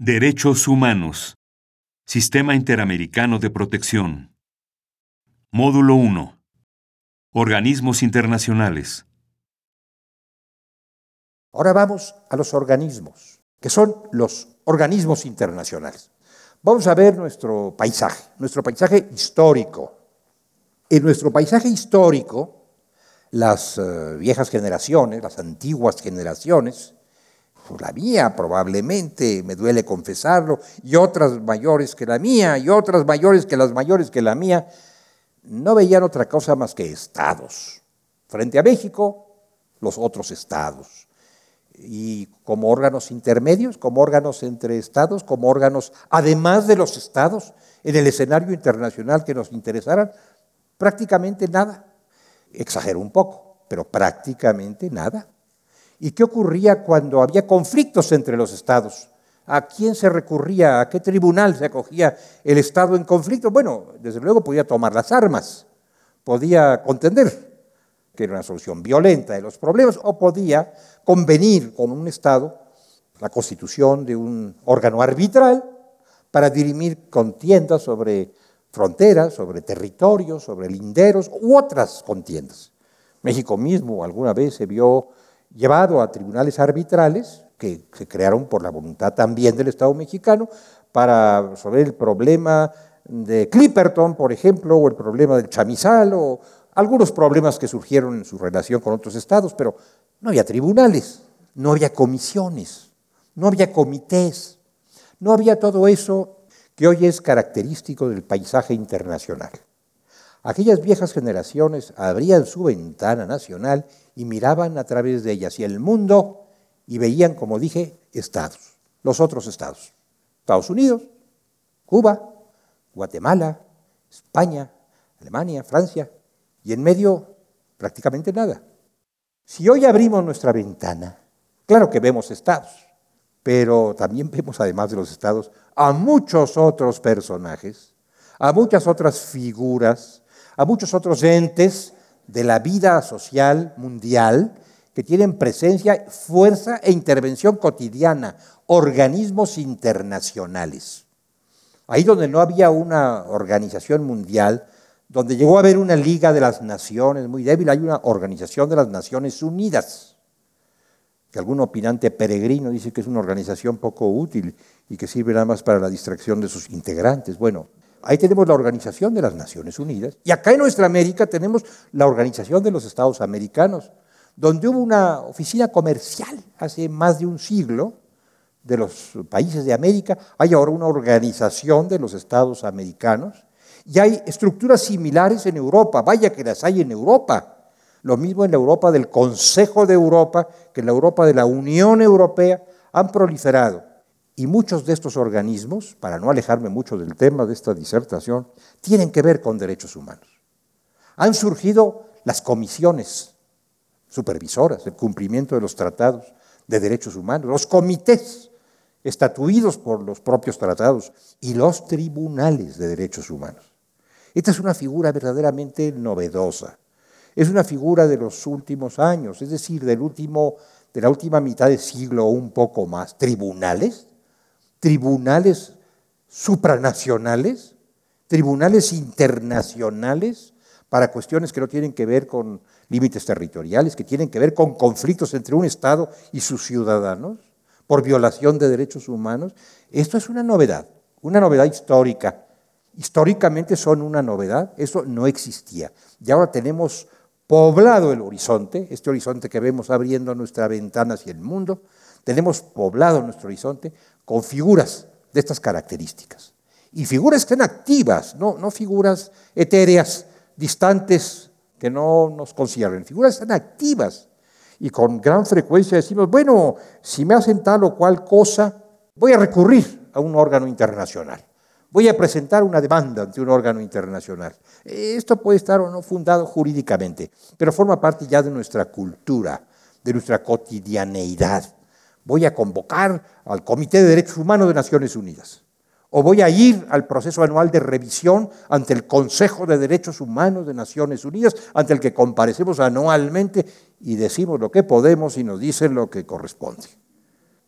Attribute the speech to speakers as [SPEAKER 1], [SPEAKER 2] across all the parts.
[SPEAKER 1] Derechos humanos. Sistema Interamericano de Protección. Módulo 1. Organismos internacionales.
[SPEAKER 2] Ahora vamos a los organismos, que son los organismos internacionales. Vamos a ver nuestro paisaje histórico. En nuestro paisaje histórico, las viejas generaciones, las antiguas generaciones, pues la mía probablemente, me duele confesarlo, y otras mayores que la mía, y otras mayores que las mayores que la mía, no veían otra cosa más que estados. Frente a México, los otros estados. Y como órganos intermedios, como órganos entre estados, como órganos, además de los estados, en el escenario internacional que nos interesaran, prácticamente nada. Exagero un poco, pero prácticamente nada. ¿Y qué ocurría cuando había conflictos entre los estados? ¿A quién se recurría? ¿A qué tribunal se acogía el estado en conflicto? Bueno, desde luego podía tomar las armas, podía contender, que era una solución violenta de los problemas, o podía convenir con un estado la constitución de un órgano arbitral para dirimir contiendas sobre fronteras, sobre territorios, sobre linderos u otras contiendas. México mismo alguna vez se vio llevado a tribunales arbitrales que se crearon por la voluntad también del Estado mexicano para resolver el problema de Clipperton, por ejemplo, o el problema del chamizal, o algunos problemas que surgieron en su relación con otros estados, pero no había tribunales, no había comisiones, no había comités, no había todo eso que hoy es característico del paisaje internacional. Aquellas viejas generaciones abrían su ventana nacional y miraban a través de ella hacia el mundo y veían, como dije, estados, los otros estados. Estados Unidos, Cuba, Guatemala, España, Alemania, Francia, y en medio prácticamente nada. Si hoy abrimos nuestra ventana, claro que vemos estados, pero también vemos, además de los estados, a muchos otros personajes, a muchas otras figuras, a muchos otros entes de la vida social mundial que tienen presencia, fuerza e intervención cotidiana, organismos internacionales. Ahí donde no había una organización mundial, donde llegó a haber una Liga de las Naciones muy débil, hay una Organización de las Naciones Unidas, que algún opinante peregrino dice que es una organización poco útil y que sirve nada más para la distracción de sus integrantes. Bueno, ahí tenemos la Organización de las Naciones Unidas, y acá en nuestra América tenemos la Organización de los Estados Americanos, donde hubo una oficina comercial hace más de un siglo de los países de América. Hay ahora una Organización de los Estados Americanos, y hay estructuras similares en Europa, vaya que las hay en Europa. Lo mismo en la Europa del Consejo de Europa, que en la Europa de la Unión Europea, han proliferado. Y muchos de estos organismos, para no alejarme mucho del tema de esta disertación, tienen que ver con derechos humanos. Han surgido las comisiones supervisoras del cumplimiento de los tratados de derechos humanos, los comités estatuidos por los propios tratados y los tribunales de derechos humanos. Esta es una figura verdaderamente novedosa. Es una figura de los últimos años, es decir, de la última mitad del siglo o un poco más. Tribunales supranacionales, tribunales internacionales para cuestiones que no tienen que ver con límites territoriales, que tienen que ver con conflictos entre un Estado y sus ciudadanos por violación de derechos humanos. Esto es una novedad histórica. Históricamente son una novedad, eso no existía. Y ahora tenemos poblado el horizonte, este horizonte que vemos abriendo nuestra ventana hacia el mundo, tenemos poblado nuestro horizonte con figuras de estas características. Y figuras que estén activas, no figuras etéreas, distantes, que no nos conciernen. Figuras que están activas y con gran frecuencia decimos, bueno, si me hacen tal o cual cosa, voy a recurrir a un órgano internacional. Voy a presentar una demanda ante un órgano internacional. Esto puede estar o no fundado jurídicamente, pero forma parte ya de nuestra cultura, de nuestra cotidianeidad. Voy a convocar al Comité de Derechos Humanos de Naciones Unidas, o voy a ir al proceso anual de revisión ante el Consejo de Derechos Humanos de Naciones Unidas, ante el que comparecemos anualmente y decimos lo que podemos y nos dicen lo que corresponde.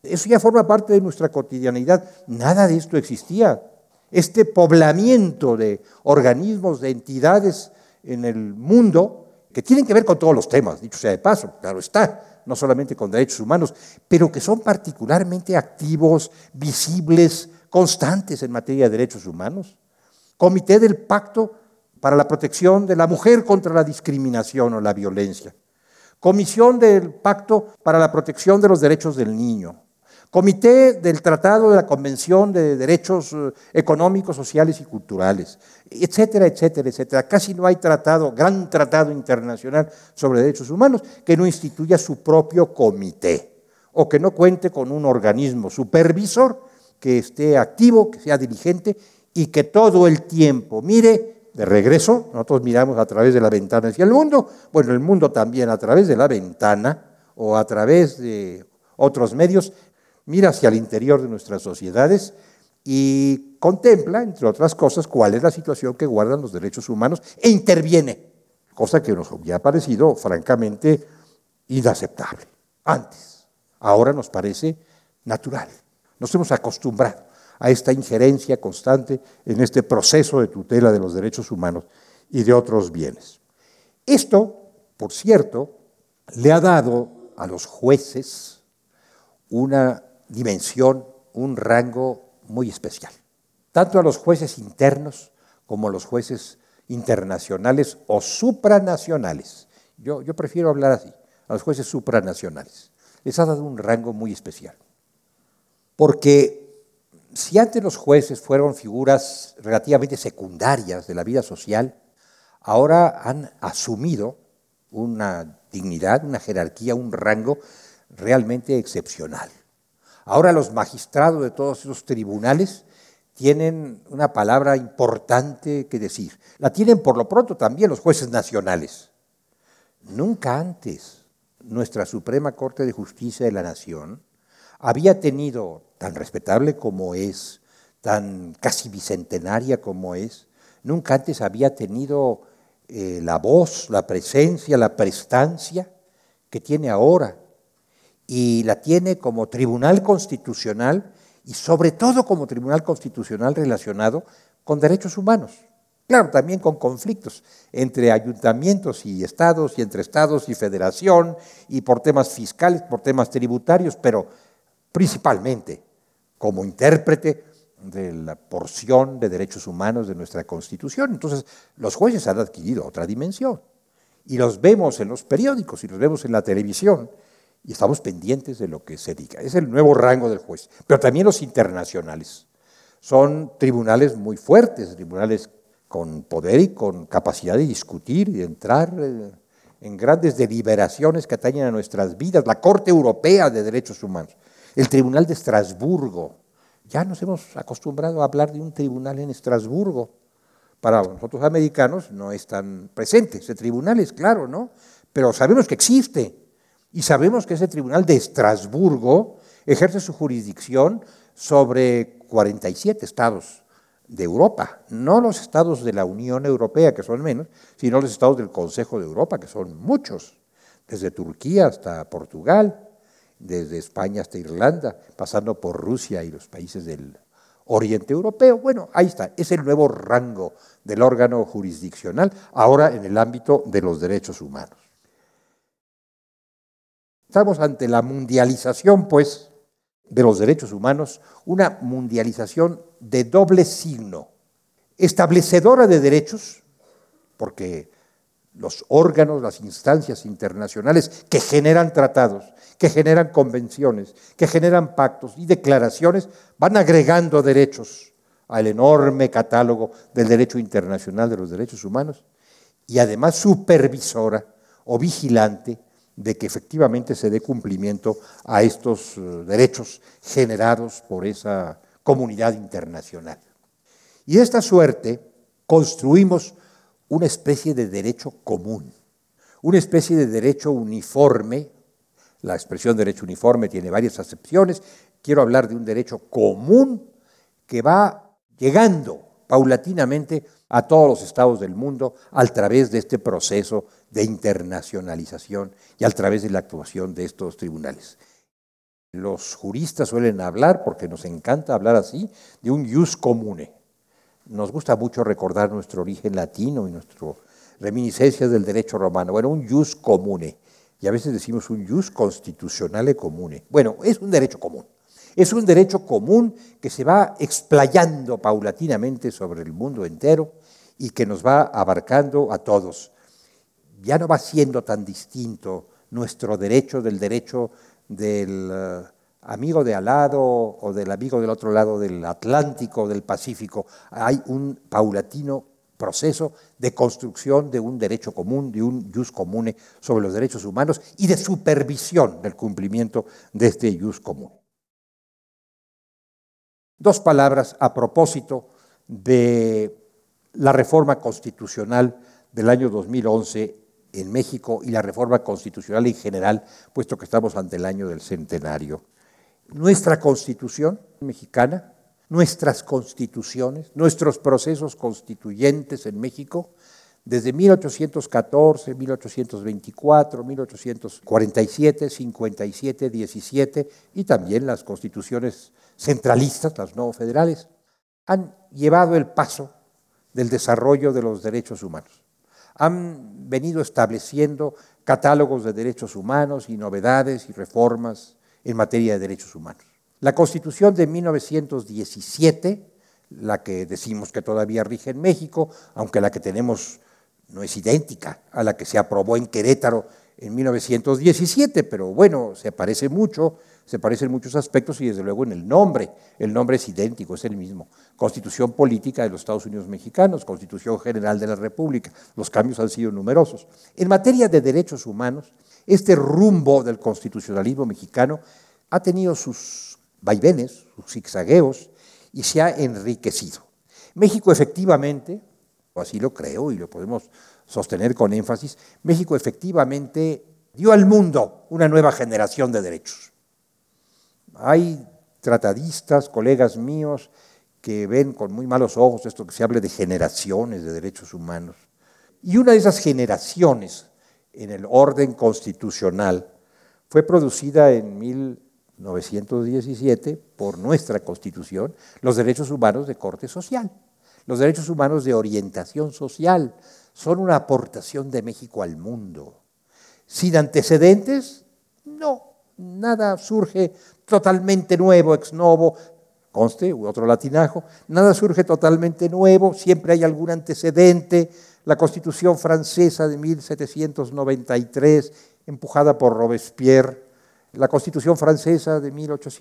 [SPEAKER 2] Eso ya forma parte de nuestra cotidianidad. Nada de esto existía. Este poblamiento de organismos, de entidades en el mundo, que tienen que ver con todos los temas, dicho sea de paso, claro está, no solamente con derechos humanos, pero que son particularmente activos, visibles, constantes en materia de derechos humanos. Comité del Pacto para la Protección de la Mujer contra la Discriminación o la Violencia. Comisión del Pacto para la Protección de los Derechos del Niño. Comité del Tratado de la Convención de Derechos Económicos, Sociales y Culturales, etcétera, etcétera, etcétera. Casi no hay gran tratado internacional sobre derechos humanos que no instituya su propio comité o que no cuente con un organismo supervisor que esté activo, que sea diligente y que todo el tiempo mire de regreso. Nosotros miramos a través de la ventana hacia el mundo, bueno, el mundo también a través de la ventana o a través de otros medios, mira hacia el interior de nuestras sociedades y contempla, entre otras cosas, cuál es la situación que guardan los derechos humanos e interviene, cosa que nos había parecido francamente inaceptable antes. Ahora nos parece natural. Nos hemos acostumbrado a esta injerencia constante en este proceso de tutela de los derechos humanos y de otros bienes. Esto, por cierto, le ha dado a los jueces una dimensión, un rango muy especial, tanto a los jueces internos como a los jueces internacionales o supranacionales. Yo prefiero hablar así, a los jueces supranacionales. Les ha dado un rango muy especial, porque si antes los jueces fueron figuras relativamente secundarias de la vida social, ahora han asumido una dignidad, una jerarquía, un rango realmente excepcional. Ahora los magistrados de todos esos tribunales tienen una palabra importante que decir. La tienen por lo pronto también los jueces nacionales. Nunca antes nuestra Suprema Corte de Justicia de la Nación había tenido, tan respetable como es, tan casi bicentenaria como es, nunca antes había tenido la voz, la presencia, la prestancia que tiene ahora. Y la tiene como tribunal constitucional y sobre todo como tribunal constitucional relacionado con derechos humanos. Claro, también con conflictos entre ayuntamientos y estados y entre estados y federación y por temas fiscales, por temas tributarios, pero principalmente como intérprete de la porción de derechos humanos de nuestra Constitución. Entonces, los jueces han adquirido otra dimensión y los vemos en los periódicos y los vemos en la televisión. Y estamos pendientes de lo que se diga. Es el nuevo rango del juez. Pero también los internacionales. Son tribunales muy fuertes, tribunales con poder y con capacidad de discutir y de entrar en grandes deliberaciones que atañen a nuestras vidas. La Corte Europea de Derechos Humanos, el Tribunal de Estrasburgo. Ya nos hemos acostumbrado a hablar de un tribunal en Estrasburgo. Para nosotros americanos no es tan presente ese tribunal, es claro, ¿no? Pero sabemos que existe. Y sabemos que ese tribunal de Estrasburgo ejerce su jurisdicción sobre 47 estados de Europa, no los estados de la Unión Europea, que son menos, sino los estados del Consejo de Europa, que son muchos, desde Turquía hasta Portugal, desde España hasta Irlanda, pasando por Rusia y los países del Oriente Europeo. Bueno, ahí está, es el nuevo rango del órgano jurisdiccional, ahora en el ámbito de los derechos humanos. Estamos ante la mundialización, pues, de los derechos humanos, una mundialización de doble signo, establecedora de derechos, porque los órganos, las instancias internacionales que generan tratados, que generan convenciones, que generan pactos y declaraciones, van agregando derechos al enorme catálogo del derecho internacional de los derechos humanos, y además supervisora o vigilante de que efectivamente se dé cumplimiento a estos derechos generados por esa comunidad internacional. Y de esta suerte construimos una especie de derecho común, una especie de derecho uniforme. La expresión derecho uniforme tiene varias acepciones. Quiero hablar de un derecho común que va llegando paulatinamente a todos los estados del mundo a través de este proceso de internacionalización y a través de la actuación de estos tribunales. Los juristas suelen hablar, porque nos encanta hablar así, de un ius comune. Nos gusta mucho recordar nuestro origen latino y nuestras reminiscencias del derecho romano. Bueno, un ius comune. Y a veces decimos un ius constitutionale comune. Bueno, es un derecho común. Es un derecho común que se va explayando paulatinamente sobre el mundo entero y que nos va abarcando a todos. Ya no va siendo tan distinto nuestro derecho del derecho del amigo de al lado o del amigo del otro lado del Atlántico o del Pacífico. Hay un paulatino proceso de construcción de un derecho común, de un ius comune sobre los derechos humanos y de supervisión del cumplimiento de este ius común. Dos palabras a propósito de la reforma constitucional del año 2011 en México y la reforma constitucional en general, puesto que estamos ante el año del centenario. Nuestra Constitución mexicana, nuestras constituciones, nuestros procesos constituyentes en México, desde 1814, 1824, 1847, 57, 17 y también las constituciones centralistas, las no federales, han llevado el paso del desarrollo de los derechos humanos. Han venido estableciendo catálogos de derechos humanos y novedades y reformas en materia de derechos humanos. La Constitución de 1917, la que decimos que todavía rige en México, aunque la que tenemos no es idéntica a la que se aprobó en Querétaro en 1917, pero bueno, se parece mucho, se parecen muchos aspectos y desde luego en el nombre es idéntico, es el mismo. Constitución Política de los Estados Unidos Mexicanos, Constitución General de la República, los cambios han sido numerosos. En materia de derechos humanos, este rumbo del constitucionalismo mexicano ha tenido sus vaivenes, sus zigzagueos y se ha enriquecido. México efectivamente, así lo creo y lo podemos sostener con énfasis, México efectivamente dio al mundo una nueva generación de derechos. Hay tratadistas, colegas míos, que ven con muy malos ojos esto que se hable de generaciones de derechos humanos. Y una de esas generaciones en el orden constitucional fue producida en 1917 por nuestra Constitución, los derechos humanos de corte social. Los derechos humanos de orientación social son una aportación de México al mundo. Sin antecedentes, no, nada surge totalmente nuevo, ex novo, conste, otro latinajo, nada surge totalmente nuevo, siempre hay algún antecedente. La Constitución francesa de 1793, empujada por Robespierre, la Constitución francesa de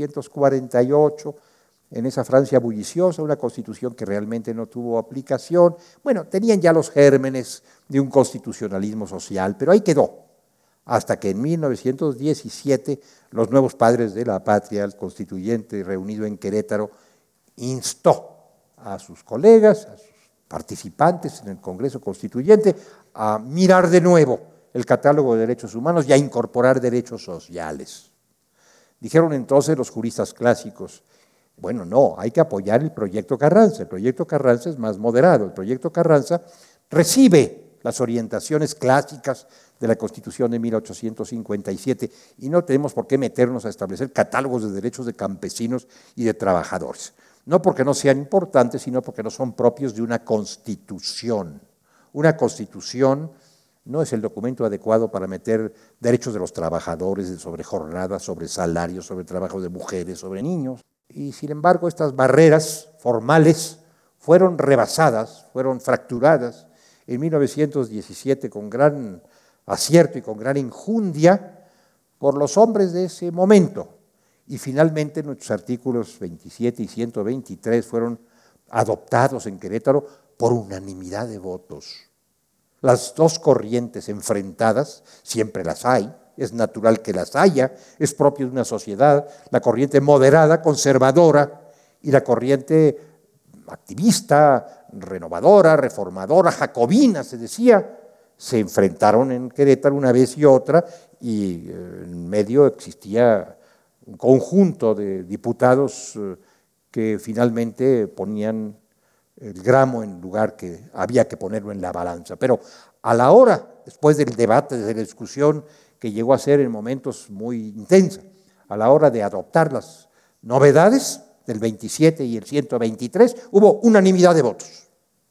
[SPEAKER 2] 1848, en esa Francia bulliciosa, una constitución que realmente no tuvo aplicación. Bueno, tenían ya los gérmenes de un constitucionalismo social, pero ahí quedó, hasta que en 1917 los nuevos padres de la patria, el constituyente reunido en Querétaro, instó a sus colegas, a sus participantes en el Congreso Constituyente, a mirar de nuevo el catálogo de derechos humanos y a incorporar derechos sociales. Dijeron entonces los juristas clásicos, bueno, no, hay que apoyar el proyecto Carranza. El proyecto Carranza es más moderado. El proyecto Carranza recibe las orientaciones clásicas de la Constitución de 1857 y no tenemos por qué meternos a establecer catálogos de derechos de campesinos y de trabajadores. No porque no sean importantes, sino porque no son propios de una Constitución. Una Constitución no es el documento adecuado para meter derechos de los trabajadores sobre jornadas, sobre salarios, sobre trabajo de mujeres, sobre niños. Y sin embargo, estas barreras formales fueron rebasadas, fueron fracturadas en 1917 con gran acierto y con gran injundia por los hombres de ese momento. Y finalmente nuestros artículos 27 y 123 fueron adoptados en Querétaro por unanimidad de votos. Las dos corrientes enfrentadas, siempre las hay, es natural que las haya, es propio de una sociedad, la corriente moderada, conservadora, y la corriente activista, renovadora, reformadora, jacobina, se decía, se enfrentaron en Querétaro una vez y otra, y en medio existía un conjunto de diputados que finalmente ponían el gramo en lugar que había que ponerlo en la balanza. Pero a la hora, después del debate, de la discusión, que llegó a ser en momentos muy intensa, a la hora de adoptar las novedades del 27 y el 123, hubo unanimidad de votos.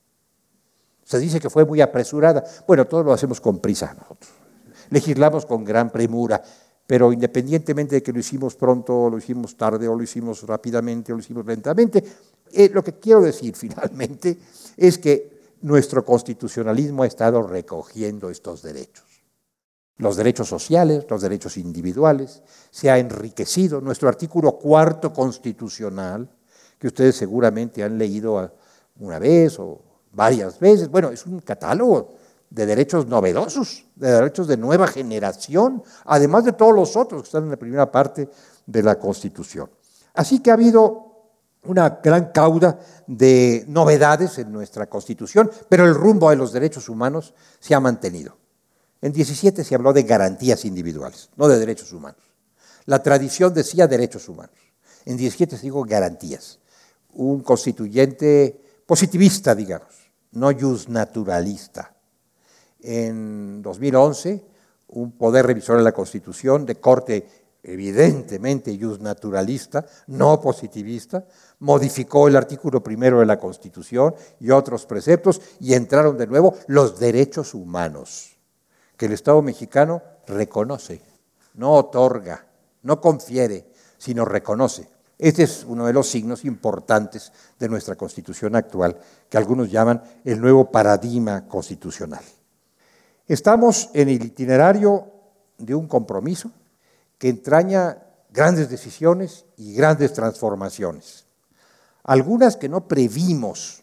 [SPEAKER 2] Se dice que fue muy apresurada. Bueno, todos lo hacemos con prisa nosotros. Legislamos con gran premura, pero independientemente de que lo hicimos pronto, o lo hicimos tarde, o lo hicimos rápidamente, o lo hicimos lentamente, lo que quiero decir finalmente es que nuestro constitucionalismo ha estado recogiendo estos derechos. Los derechos sociales, los derechos individuales, se ha enriquecido. Nuestro artículo 4º constitucional, que ustedes seguramente han leído una vez o varias veces, bueno, es un catálogo de derechos novedosos, de derechos de nueva generación, además de todos los otros que están en la primera parte de la Constitución. Así que ha habido una gran cauda de novedades en nuestra Constitución, pero el rumbo de los derechos humanos se ha mantenido. En 17 se habló de garantías individuales, no de derechos humanos. La tradición decía derechos humanos. En 17 se dijo garantías. Un constituyente positivista, digamos, no justnaturalista. En 2011, un poder revisor de la Constitución de corte evidentemente justnaturalista, no positivista, modificó el artículo 1 de la Constitución y otros preceptos y entraron de nuevo los derechos humanos, que el Estado mexicano reconoce, no otorga, no confiere, sino reconoce. Este es uno de los signos importantes de nuestra Constitución actual, que algunos llaman el nuevo paradigma constitucional. Estamos en el itinerario de un compromiso que entraña grandes decisiones y grandes transformaciones. Algunas que no previmos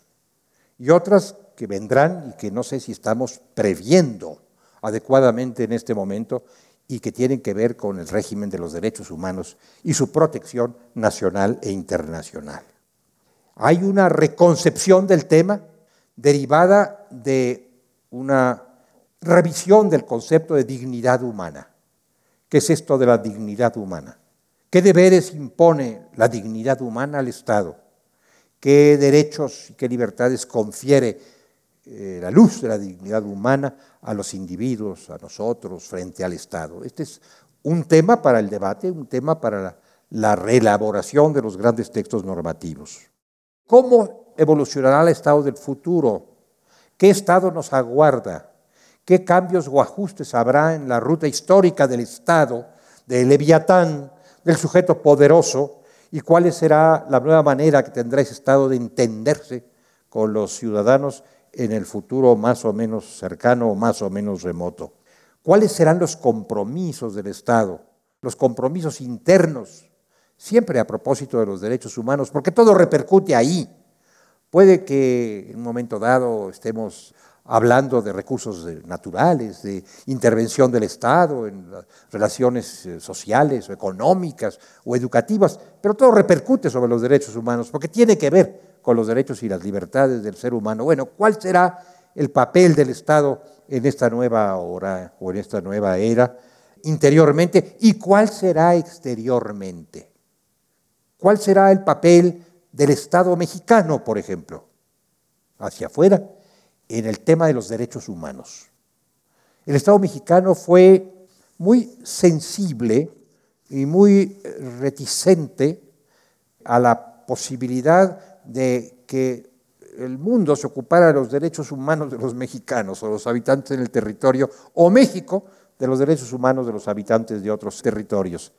[SPEAKER 2] y otras que vendrán y que no sé si estamos previendo adecuadamente en este momento y que tienen que ver con el régimen de los derechos humanos y su protección nacional e internacional. Hay una reconcepción del tema derivada de una revisión del concepto de dignidad humana. ¿Qué es esto de la dignidad humana? ¿Qué deberes impone la dignidad humana al Estado? ¿Qué derechos y qué libertades confiere la luz de la dignidad humana a los individuos, a nosotros, frente al Estado? Este es un tema para el debate, un tema para la reelaboración de los grandes textos normativos. ¿Cómo evolucionará el Estado del futuro? ¿Qué Estado nos aguarda? ¿Qué cambios o ajustes habrá en la ruta histórica del Estado, del Leviatán, del sujeto poderoso? ¿Y cuál será la nueva manera que tendrá ese Estado de entenderse con los ciudadanos en el futuro más o menos cercano o más o menos remoto? ¿Cuáles serán los compromisos del Estado? Los compromisos internos, siempre a propósito de los derechos humanos, porque todo repercute ahí. Puede que en un momento dado estemos hablando de recursos naturales, de intervención del Estado en las relaciones sociales o económicas o educativas, pero todo repercute sobre los derechos humanos, porque tiene que ver con los derechos y las libertades del ser humano. Bueno, ¿cuál será el papel del Estado en esta nueva hora o en esta nueva era interiormente y cuál será exteriormente? ¿Cuál será el papel del Estado mexicano, por ejemplo, hacia afuera, en el tema de los derechos humanos? El Estado mexicano fue muy sensible y muy reticente a la posibilidad de que el mundo se ocupara de los derechos humanos de los mexicanos o los habitantes del territorio, o México de los derechos humanos de los habitantes de otros territorios.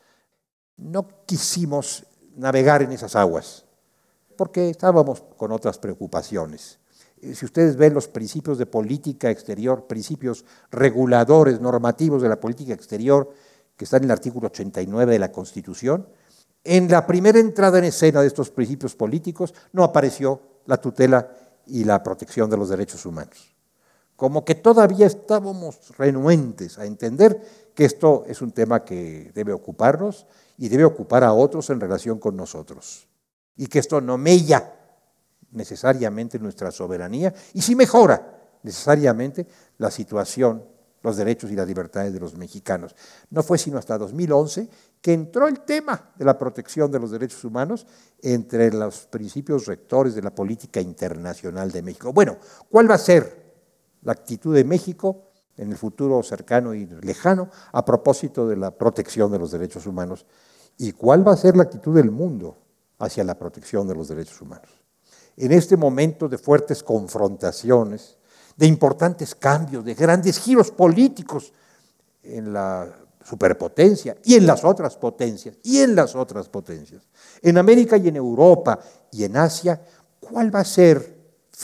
[SPEAKER 2] No quisimos navegar en esas aguas, porque estábamos con otras preocupaciones. Si ustedes ven los principios de política exterior, principios reguladores, normativos de la política exterior, que están en el artículo 89 de la Constitución, en la primera entrada en escena de estos principios políticos no apareció la tutela y la protección de los derechos humanos. Como que todavía estábamos renuentes a entender que esto es un tema que debe ocuparnos y debe ocupar a otros en relación con nosotros. Y que esto no mella necesariamente nuestra soberanía y sí mejora necesariamente la situación, los derechos y las libertades de los mexicanos. No fue sino hasta 2011 que entró el tema de la protección de los derechos humanos entre los principios rectores de la política internacional de México. Bueno, ¿cuál va a ser la actitud de México en el futuro cercano y lejano a propósito de la protección de los derechos humanos? ¿Y cuál va a ser la actitud del mundo hacia la protección de los derechos humanos? En este momento de fuertes confrontaciones, de importantes cambios, de grandes giros políticos en la superpotencia y en las otras potencias, en América y en Europa y en Asia, ¿cuál va a ser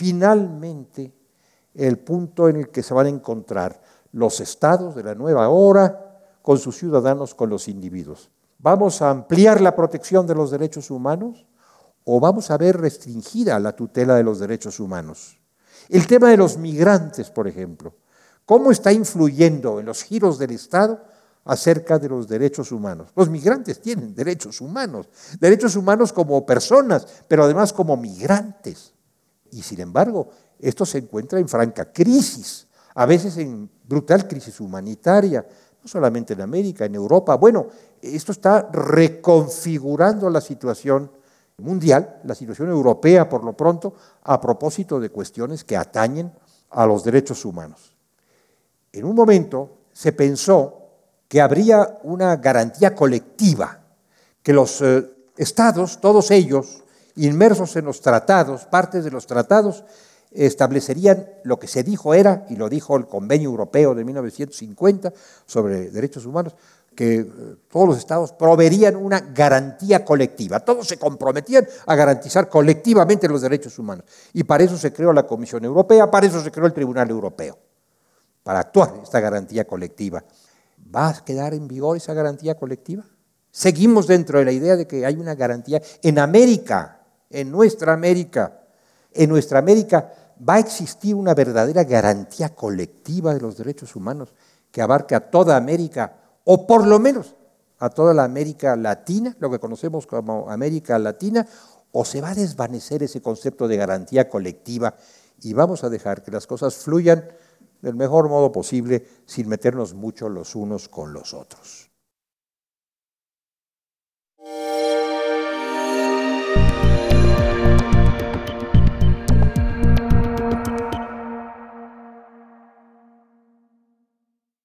[SPEAKER 2] finalmente el punto en el que se van a encontrar los estados de la nueva hora con sus ciudadanos, con los individuos? ¿Vamos a ampliar la protección de los derechos humanos o vamos a ver restringida la tutela de los derechos humanos? El tema de los migrantes, por ejemplo, ¿cómo está influyendo en los giros del Estado acerca de los derechos humanos? Los migrantes tienen derechos humanos como personas, pero además como migrantes. Y sin embargo, esto se encuentra en franca crisis, a veces en brutal crisis humanitaria, no solamente en América, en Europa. Bueno, esto está reconfigurando la situación mundial, la situación europea por lo pronto, a propósito de cuestiones que atañen a los derechos humanos. En un momento se pensó que habría una garantía colectiva, que los estados, todos ellos, inmersos en los tratados, partes de los tratados, establecerían lo que se dijo era, y lo dijo el Convenio Europeo de 1950 sobre derechos humanos, que todos los estados proveerían una garantía colectiva. Todos se comprometían a garantizar colectivamente los derechos humanos. Y para eso se creó la Comisión Europea, para eso se creó el Tribunal Europeo, para actuar esta garantía colectiva. ¿Va a quedar en vigor esa garantía colectiva? Seguimos dentro de la idea de que hay una garantía en América, en nuestra América. En nuestra América va a existir una verdadera garantía colectiva de los derechos humanos que abarque a toda América, o por lo menos a toda la América Latina, lo que conocemos como América Latina, o se va a desvanecer ese concepto de garantía colectiva y vamos a dejar que las cosas fluyan del mejor modo posible sin meternos mucho los unos con los otros.